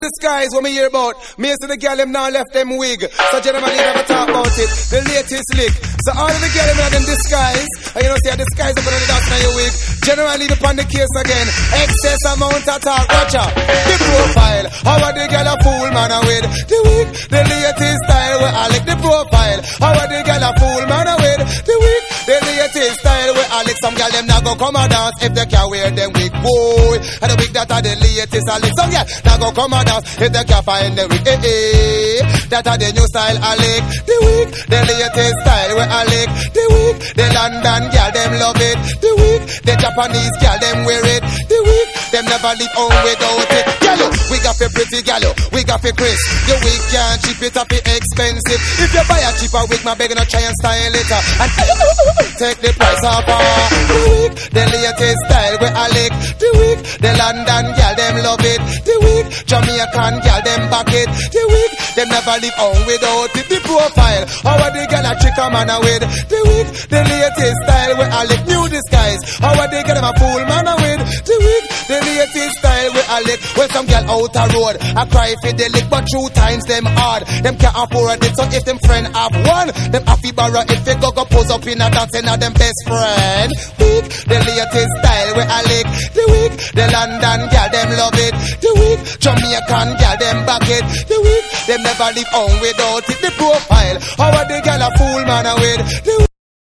Disguise what me hear about. Me see the girl them now left them wig. So generally never talk about it. The latest lick. So all of the girl them have them disguise. And you know see a disguise up on the dance on your wig. Generally upon the case again. Excess amount of talk. Watch out. The profile. How are the girl a fool man with the wig? The latest style where I like the profile. How are the girl a fool man with the wig? The latest style where I like some girl them now go come and dance if they can wear them wig. Boy. And the wig that are the latest I like some girl now go come and if they can't find the wig, that are the new style I like. The wig, the latest style where I like. The wig, the London girl them love it. The wig, the Japanese girl them wear it. The wig, them never leave home without it. Gallo, we got for pretty gallo, we got for Chris. Your wig can't cheap it up, it expensive. If you buy a cheaper wig, my begging to try and style it up and take the price off. The wig, the latest style where I like. The wig, the London girl them love it. The wig, Jamaican girl them back it. The wig, them never leave home without it. The profile, how are the girl a trick a man with? The wig, the latest style where I like. New disguise, how are the girl them a fool man with? The wig, the latest style where I like. When some girl out a road, I cry for the lick, but 2 times them hard. Them can't afford it, so if them friend have one, them have to borrow if they go pose up in a dance and them best friend. Wig, the latest style where I like. The wig, the London girl them love it. The wig, Jamaican girl them back it. The wig, them never leave home without it. The profile, how are the girl a fool man with? The